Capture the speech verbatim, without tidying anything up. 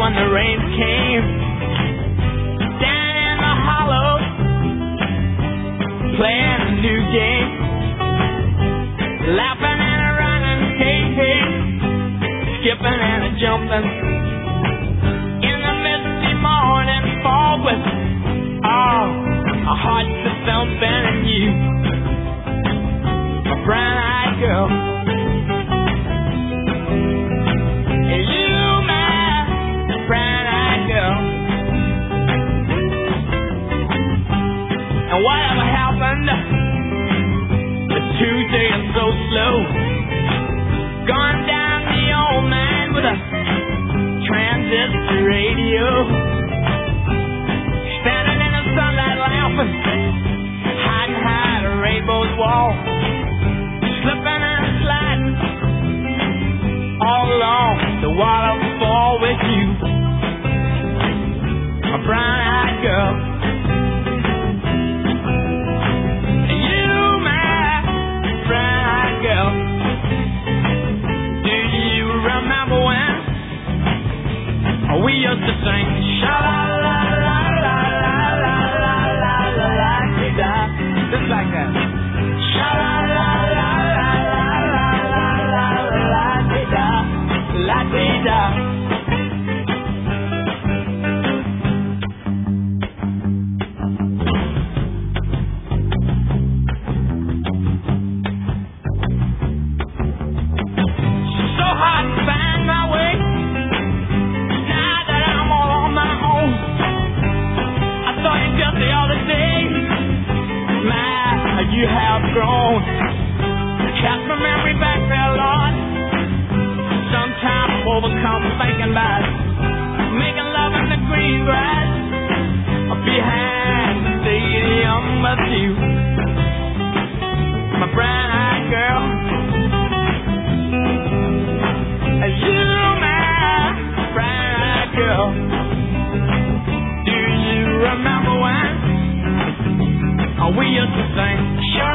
when the rain came. Down in the hollow, playing a new game, laughing and a running, hey, hey, skipping and a jumping. In the misty morning fog with, oh, our hearts are thumping and you, my brown-eyed girl. And whatever happened to Tuesday is so slow. Gone down the old man with a transistor radio, standing in the sunlight laughing, hiding high at a rainbow's wall, slipping and sliding all along the waterfall with you, a brown-eyed girl. We used to sing sha la la la la la la la la la la da, just like that. Sha la la la la la la la la la da, la da. So hard to find my way. The other day, my, you have grown. Cast my memory back there, Lord. Sometimes overcome thinking about making love in the green grass behind the stadium with you, my brown-eyed girl. As you, my brown-eyed girl. Remember when we used to sing sha